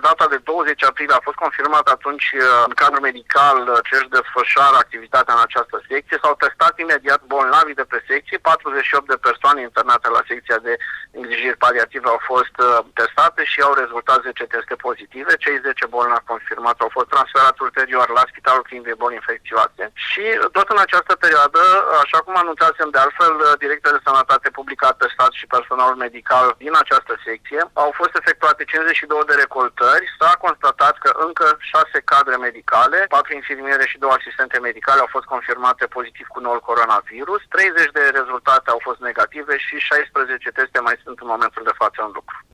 data de 20 aprilie a fost confirmat atunci în cadrul medical ce își desfășoară activitatea în această secție. S-au testat imediat bolnavii de pe secție, 48 de persoane internate la secția de îngrijiri paliative au fost testate și au rezultat 10 teste pozitive. Cei 10 bolnavi confirmați au fost transferați ulterior la Spitalul Clinic de Boli Infecțioase și tot în această perioadă, așa cum anunțasem de altfel, Direcția de Sănătate Publică a testat și personalul medical din această secție. Au fost efectuate 52 de recoltări, s-a constatat că încă 6 cadre medicale, 4 infirmiere și 2 asistente medicale au fost confirmate pozitiv cu noul coronavirus, 30 de rezultate au fost negative și 16 teste mai sunt în momentul de față în lucru.